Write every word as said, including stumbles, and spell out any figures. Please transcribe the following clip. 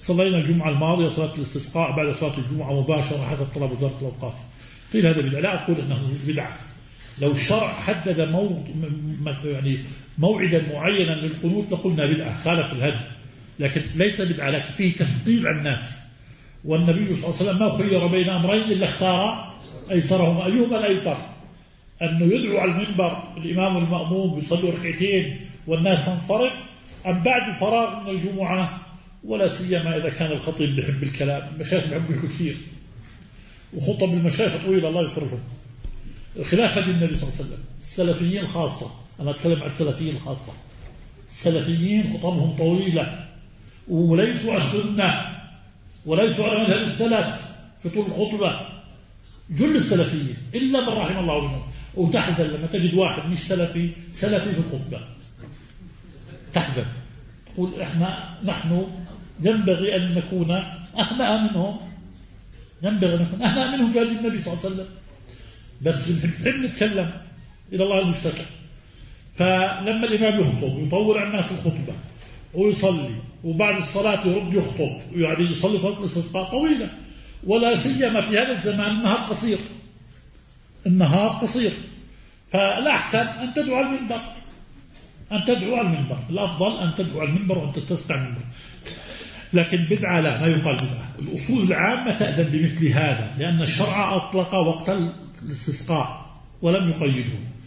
صلينا الجمعة الماضية صلاة الاستسقاء بعد صلاة الجمعة مباشرة حسب طلب وزارة الأوقاف. قيل هذا بدعة، لا أقول أنه بدعة. لو الشرع حدد موض... يعني موعدا معينا للقنوت لقلنا بدعة، خالف الهدي، لكن ليس بدعة، لكن فيه تثقيل على الناس. والنبي صلى الله عليه وسلم ما خير بين أمرين إلا اختار أيسرهما. أيهما الأيسر؟ أنه يدعو على المنبر الإمام المأموم يصلي ركعتين والناس تنصرف، أم بعد الفراغ من الجمعة، ولا سيما إذا كان الخطيب بيحب الكلام. المشايخ بيحبوا كثير، وخطب المشايخ طويلة الله يغفر لهم. خلافة النبي صلى الله عليه وسلم السلفيين خاصة، أنا أتكلم عن السلفيين خاصة. السلفيين خطبهم طويلة وليسوا على السنة وليسوا على مذهب السلف في طول الخطبة. جل السلفيين إلا من رحم الله منهم. وتحزن لما تجد واحد مش سلفي سلفي في الخطبة، تحزن، تقول إحنا نحن ينبغي أن نكون أهنأ منهم، ينبغي أن نكون أهنأ منهم في هذه النبي صلى الله عليه وسلم، بس بنحب نتكلم إلى الله المشتكى. فلما الإمام يخطب ويطول على الناس الخطبة ويصلي، وبعد الصلاة يرد يخطب ويعني يصلي صلاة الاستسقاء طويلة، ولا سيما في هذا الزمان النهار قصير، النهار قصير، فلا أحسن أن تدعو على المنبر، أن تدعو على المنبر، الأفضل أن تدعو على المنبر وأن تستسقع المنبر. لكن بدعة لا، ما يقال بدعة. الأصول العامة تأذن بمثل هذا، لأن الشرع أطلق وقت الاستسقاء ولم يقيده.